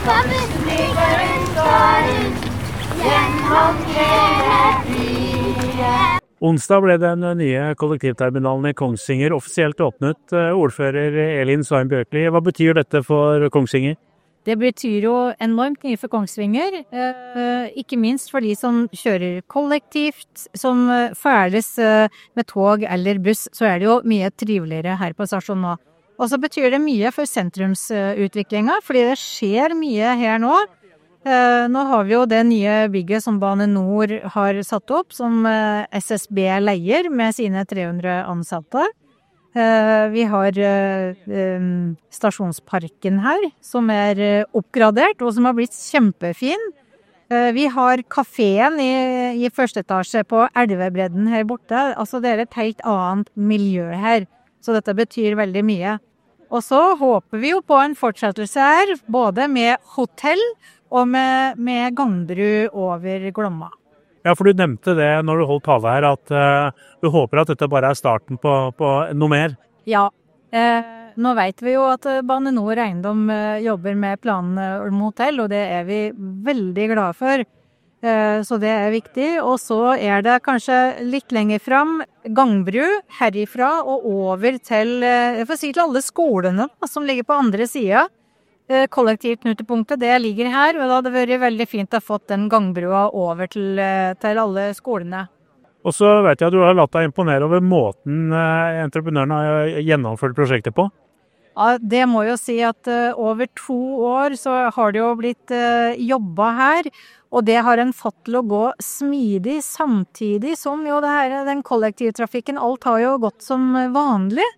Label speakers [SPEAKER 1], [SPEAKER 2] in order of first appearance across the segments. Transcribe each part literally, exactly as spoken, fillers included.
[SPEAKER 1] kommer sniker rundt og rundt, gjennom hele byen.
[SPEAKER 2] Onsdag ble den nye kollektivterminalen i Kongsvinger offisielt åpnet. Ordfører Elin Svein Bjørkli, hva betyr dette for Kongsvinger?
[SPEAKER 3] Det betyr jo enormt mye for Kongsvinger, eh, ikke minst for de som kjører kollektivt, som ferdes eh, med tog eller buss, så er det jo mye triveligere her på stasjonen nå. Og så betyr det mye for sentrumsutviklingen, fordi det skjer mye her nå. Eh, nå har vi jo det nye bygget som Bane Nor har satt opp, som eh, S S B leier med sine tre hundre ansatte. Uh, vi har uh, um, stasjonsparken her, som er uh, oppgradert og som har blitt kjempefin. Uh, vi har kaféen i, i første etasje på Elvebredden her borte. Altså det er et helt annet miljø her, så dette betyr veldig mye. Og så håper vi jo på en fortsettelse her, både med hotell og med, med gangbru over Glomma.
[SPEAKER 2] Ja, for du nevnte det når du holdt tale her, at uh, du håper at dette bare er starten på, på noe mer.
[SPEAKER 3] Ja, eh, nå vet vi jo at Bane Nor Eiendom eh, jobber med planen om hotell, og det er vi veldig glade for. Eh, så det er viktig. Og så er det kanskje litt lenger fram gangbru herifra og over til, eh, jeg får si til alle skolene som ligger på andre siden. Kollektivknutepunktet, det ligger her, og det hadde vært veldig fint å ha fått den gangbrua over til, til alle skolene.
[SPEAKER 2] Og så vet jeg at du har latt deg imponere over måten eh, entreprenøren har gjennomført prosjektet på.
[SPEAKER 3] Ja, det må jo si at uh, over to år så har det jo blitt uh, jobbet her, og det har en fått til å gå smidig samtidig som jo det her, den kollektivtrafikken, alt har jo gått som vanlig.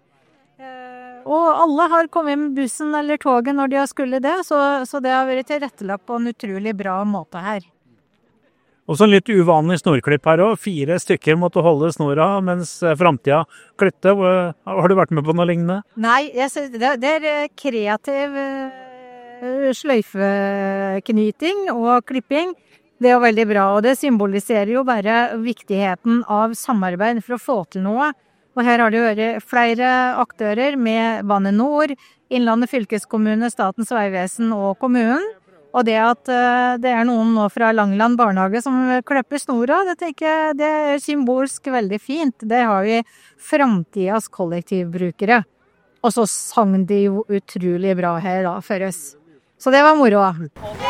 [SPEAKER 3] Og alle har kommet med bussen eller toget når de har skulle det, så, så det har vært tilrettelagt på en utrolig bra måte her.
[SPEAKER 2] Og så en litt uvanlig snorklipp her også. Fire stykker måtte holde snora, mens fremtiden klippte. Har du vært med på noe lignende?
[SPEAKER 3] Nei, jeg synes, det, det er kreativ sløyfeknyting og klipping. Det er veldig bra, og det symboliserer jo bare viktigheten av samarbeid for å få til noe. Og her har det vært flere aktører med Bane Nor, Innlandet fylkeskommune, Statens vegvesen og kommunen. Og det at uh, det er noen nå fra Langland barnehage som klipper snora, det tenker jeg det er symbolsk veldig fint. Det har vi fremtidens kollektivbrukere. Og så sang de jo utrolig bra her da, for oss. Så det var moro.